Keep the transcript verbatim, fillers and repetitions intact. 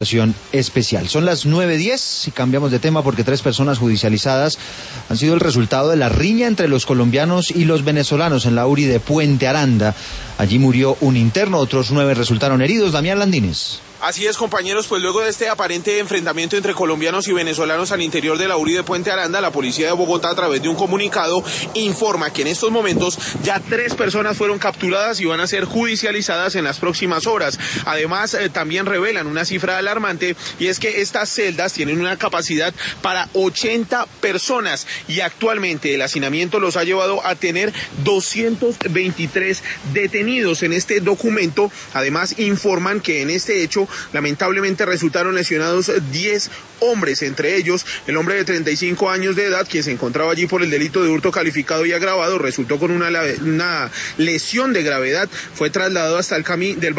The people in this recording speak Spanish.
Especial. Son las nueve diez y cambiamos de tema porque tres personas judicializadas han sido el resultado de la riña entre los colombianos y los venezolanos en la U R I de Puente Aranda. Allí murió un interno, otros nueve resultaron heridos. Damián Landines. Así es, compañeros, pues luego de este aparente enfrentamiento entre colombianos y venezolanos al interior de la U R I de Puente Aranda, la policía de Bogotá, a través de un comunicado, informa que en estos momentos ya tres personas fueron capturadas y van a ser judicializadas en las próximas horas. Además, eh, también revelan una cifra alarmante, y es que estas celdas tienen una capacidad para ochenta personas y actualmente el hacinamiento los ha llevado a tener doscientos veintitrés detenidos. En este documento, además, informan que en este hecho lamentablemente resultaron lesionados diez hombres, entre ellos el hombre de treinta y cinco años de edad, quien se encontraba allí por el delito de hurto calificado y agravado, resultó con una, una lesión de gravedad, fue trasladado hasta el camino del